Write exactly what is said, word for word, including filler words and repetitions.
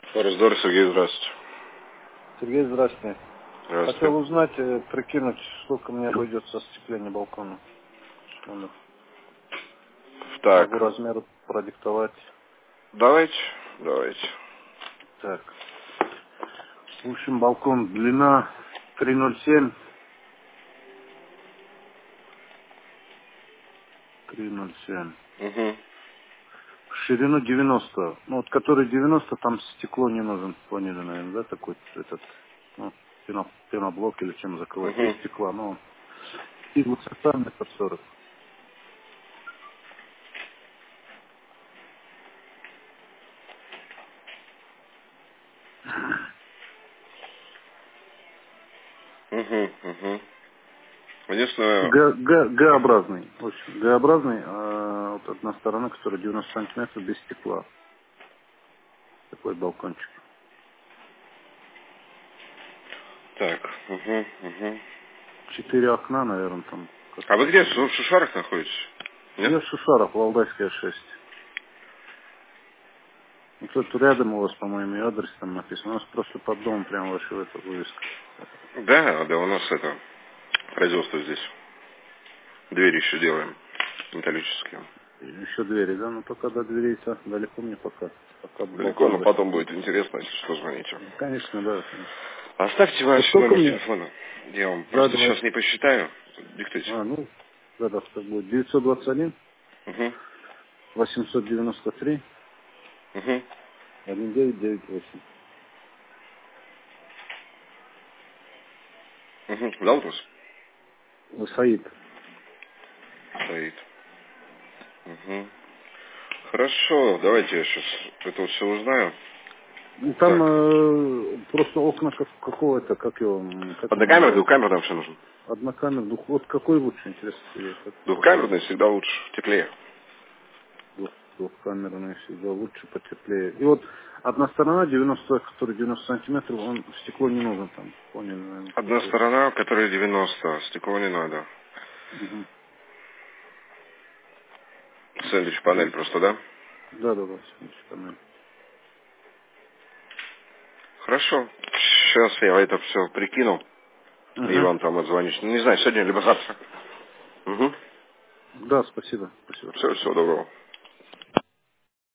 Раздор, Сергей, здравствуйте. Сергей, здравствуйте. Здравствуйте. Хотел узнать, э, прикинуть, сколько мне обойдется остекление балкона. Номер. Так, Могу размер продиктовать. давайте, давайте. Так. В общем, балкон длина триста ноль семь. триста ноль семь. Угу. В ширину девяносто. Ну, вот который девяносто, там стекло не нужен. Поняли, наверное, да, такой этот, ну, пено, пеноблок или чем закрывать. Без Угу. стекла, но и высота метр сорок. Угу. Угу. Единственное... Г, Г, Г-образный. В общем, Г-образный, а вот одна сторона, которая девяносто сантиметров без стекла. Такой балкончик. Так, угу, угу. Четыре окна, наверное, там. А Как-то вы где, так. в Шу- Шушарах находитесь? Нет? Я в Шушарах, Валдайская шесть. Ну, тут рядом у вас, по-моему, и адрес там написан. У нас просто под домом прямо ваша эта вывеска. Да, да, у нас это производство здесь. Двери еще делаем металлические. И еще двери, да? Ну, пока до дверей-то далеко мне пока. Пока Далеко, но балкон потом защитить. будет интересно, если что, звоните. Конечно, да, конечно. Оставьте А ваш сколько номер мне? телефона. Я вам Да, просто сейчас давай. не посчитаю. Диктуйте. А, ну, да, да, так будет. девятьсот двадцать один, Угу. восемьсот девяносто три, Угу. один девять девять восемь. Угу. Зовут вас? Саид. Стоит. Угу. Хорошо, давайте я сейчас это вот все узнаю. Ну, там Так. э, просто окна как, какого-то, как его, м, как он Однокамер, называется? двухкамер там все нужно. Однокамер, двух, вот какой лучше, интересно, Сергей, как, какой Двухкамерный всегда лучше, теплее. двух, двухкамерный всегда лучше, потеплее. И вот одна сторона девяносто, который девяносто сантиметров, он стекло не нужно там, поняли, наверное, Одна такой. сторона, которая девяносто, стекло не надо. Угу. Сэндвич панель просто, да? Да, да, да, смотрите, панель. Хорошо. Сейчас я это все прикину. И Угу. вам там отзвонюсь. Ну, не знаю, сегодня либо завтра. Угу. Да, спасибо, спасибо. Все, всего доброго.